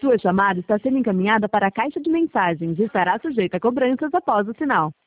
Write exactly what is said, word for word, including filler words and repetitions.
Sua chamada está sendo encaminhada para a caixa de mensagens e estará sujeita a cobranças após o sinal.